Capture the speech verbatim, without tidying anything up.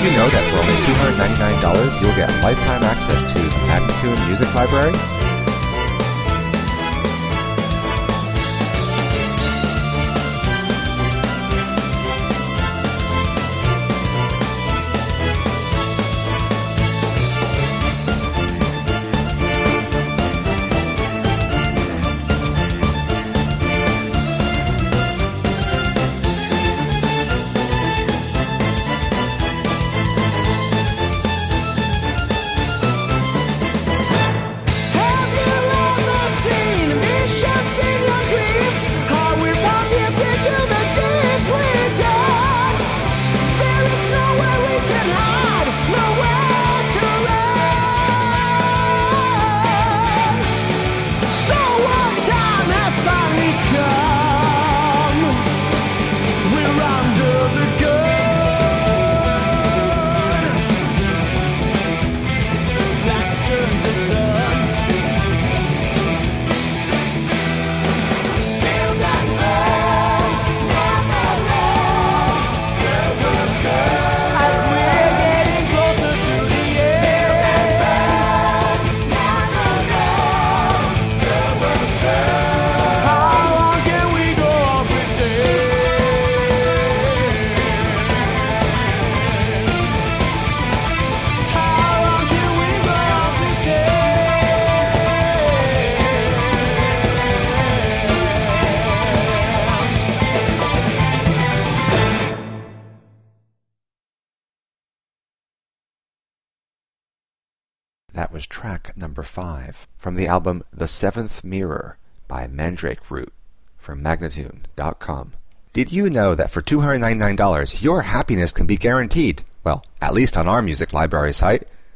Did you know that for only two hundred ninety-nine dollars you'll get lifetime access to the Magnatune Music Library? That was track number five from the album The Seventh Mirror by Mandrake Root from Magnatune dot com. Did you know that for two hundred ninety-nine dollars your happiness can be guaranteed? Well, at least on our music library site.